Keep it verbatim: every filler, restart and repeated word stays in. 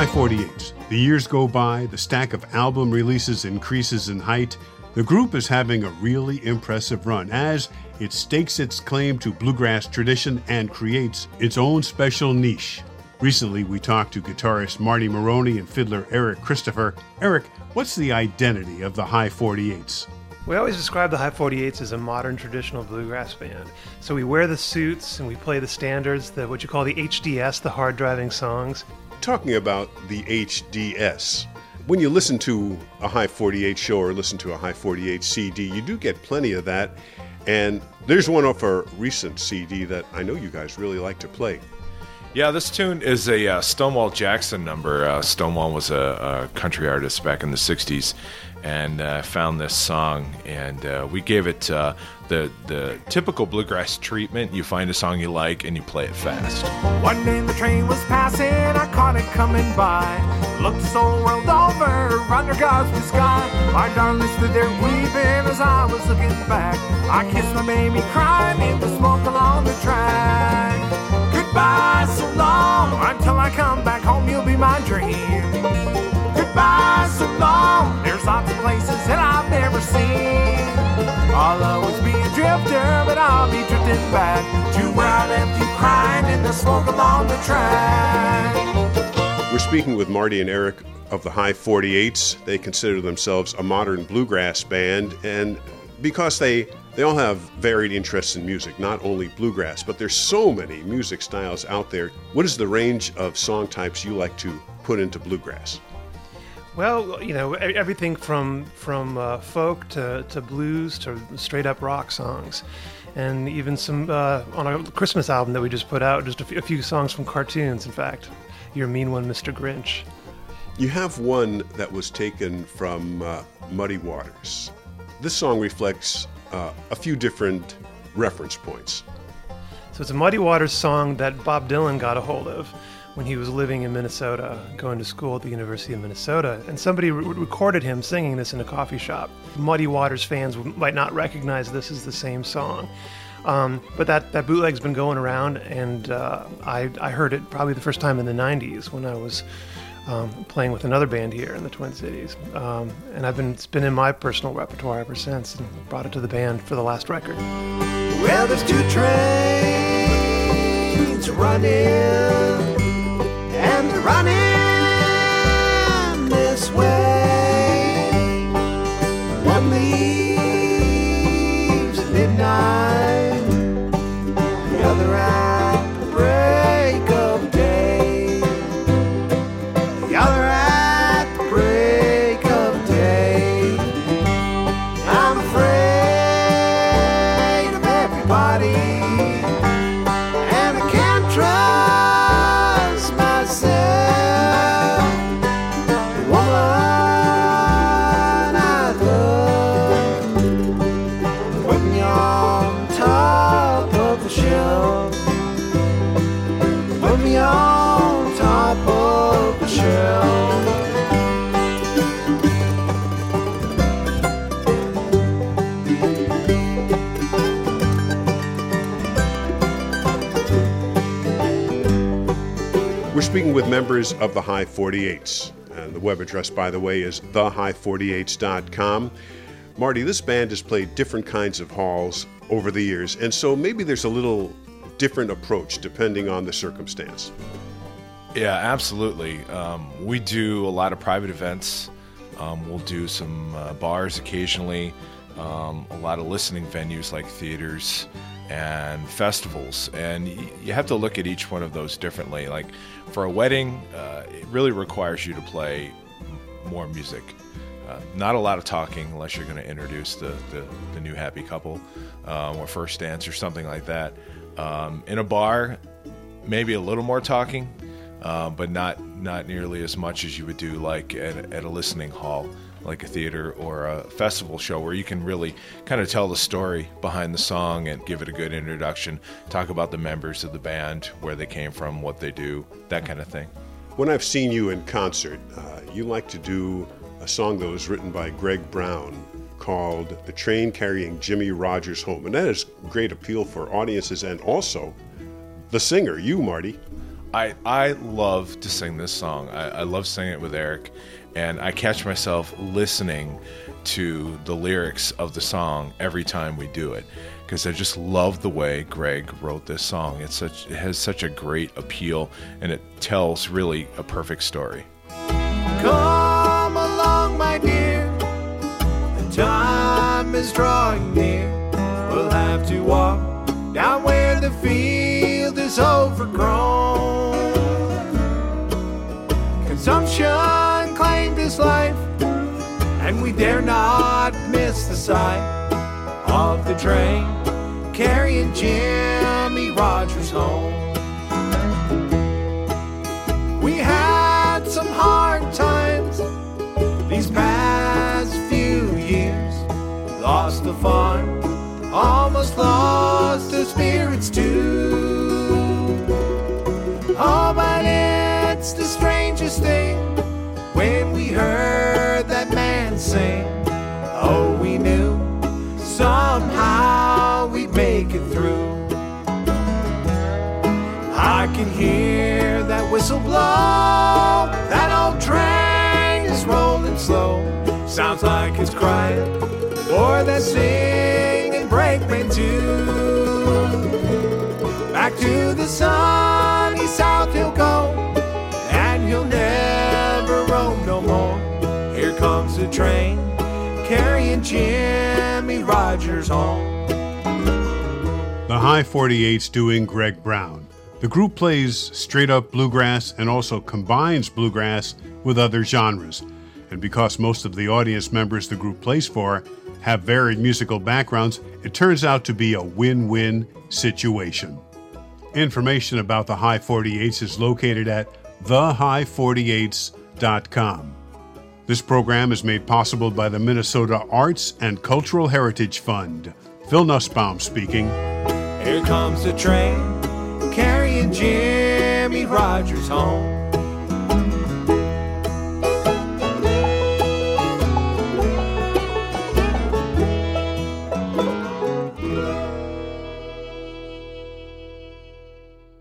High forty-eights. The years go by, the stack of album releases increases in height. The group is having a really impressive run as it stakes its claim to bluegrass tradition and creates its own special niche. Recently, we talked to guitarist Marty Maroney and fiddler Eric Christopher. Eric, what's the identity of the High forty-eights? We always describe the High forty-eights as a modern traditional bluegrass band. So we wear the suits and we play the standards, the what you call the H D S, the hard driving songs. Talking about the H D S, when you listen to a High forty-eight show or listen to a High forty-eight C D, you do get plenty of that. And there's one off our recent C D that I know you guys really like to play. Yeah, this tune is a uh, Stonewall Jackson number. Uh, Stonewall was a, a country artist back in the sixties, and uh, found this song, and uh, we gave it uh, the the typical bluegrass treatment. You find a song you like, and you play it fast. One day the train was passing, I caught it coming by. Looked the whole world over, under God's blue sky. My darling stood there weeping as I was looking back. I kissed my baby crying in the smoke along the track. Goodbye so long, until I come back home you'll be my dream. Goodbye so long, there's lots of places that I've never seen. I'll always be a drifter, but I'll be drifting back to where I left you crying in the smoke along the track. We're speaking with Marty and Eric of the High forty-eights. They consider themselves a modern bluegrass band, and because they They all have varied interests in music, not only bluegrass, but there's so many music styles out there. What is the range of song types you like to put into bluegrass? Well, you know, everything from from uh, folk to, to blues to straight up rock songs. And even some, uh, on a Christmas album that we just put out, just a few, a few songs from cartoons, in fact. Your Mean One, Mister Grinch. You have one that was taken from uh, Muddy Waters. This song reflects uh, a few different reference points. So it's a Muddy Waters song that Bob Dylan got a hold of when he was living in Minnesota, going to school at the University of Minnesota. And somebody re- recorded him singing this in a coffee shop. Muddy Waters fans might not recognize this as the same song. Um, but that, that bootleg's been going around, and uh, I, I heard it probably the first time in the nineties when I was um, playing with another band here in the Twin Cities. Um, and I've been, it's been in my personal repertoire ever since, and brought it to the band for the last record. Well, there's two trains running, and they're running this way. One leaves at midnight, the other at the break of day. The other at the break of day. I'm afraid of everybody, and I can't trust myself. The woman I love put me on top of the shelf. Put me on top of the shelf. We're speaking with members of the High forty-eights, and the web address, by the way, is the high forty-eights dot com. Marty, this band has played different kinds of halls over the years, and so maybe there's a little different approach depending on the circumstance. Yeah, absolutely. Um, we do a lot of private events. Um, we'll do some uh, bars occasionally, um, a lot of listening venues like theaters and festivals. And y- you have to look at each one of those differently. Like for a wedding, uh, it really requires you to play m- more music. Uh, not a lot of talking unless you're going to introduce the, the, the new happy couple um, or first dance or something like that. Um, in a bar, maybe a little more talking. Uh, but not not nearly as much as you would do like at, at a listening hall, like a theater or a festival show, where you can really kind of tell the story behind the song and give it a good introduction, talk about the members of the band, where they came from, what they do, that kind of thing. When I've seen you in concert, uh, you like to do a song that was written by Greg Brown called The Train Carrying Jimmy Rogers Home, and that has great appeal for audiences and also the singer, you, Marty. I I love to sing this song. I, I love singing it with Eric, and I catch myself listening to the lyrics of the song every time we do it, because I just love the way Greg wrote this song. It's such it has such a great appeal, and it tells really a perfect story. Come along, my dear, the time is drawing near. We'll have to walk down where the field is overgrown. Consumption claimed his life, and we dare not miss the sight of the train carrying Jimmy Rogers home. We had some hard times these past few years. Lost the farm, almost lost the spirits too. Oh, but it's the strangest thing when we heard that man sing. Oh, we knew somehow we'd make it through. I can hear that whistle blow. That old train is rolling slow. Sounds like it's crying for that singing brakeman too. Back to the sunny south he'll go, and he'll never roam no more. Here comes the train carrying Jimmy Rogers home. The High forty-eight's doing Greg Brown. The group plays straight-up bluegrass and also combines bluegrass with other genres. And because most of the audience members the group plays for have varied musical backgrounds, it turns out to be a win-win situation. Information about the High forty-eights is located at the high forty-eights dot com. This program is made possible by the Minnesota Arts and Cultural Heritage Fund. Phil Nussbaum speaking. Here comes the train carrying Jimmy Rogers home.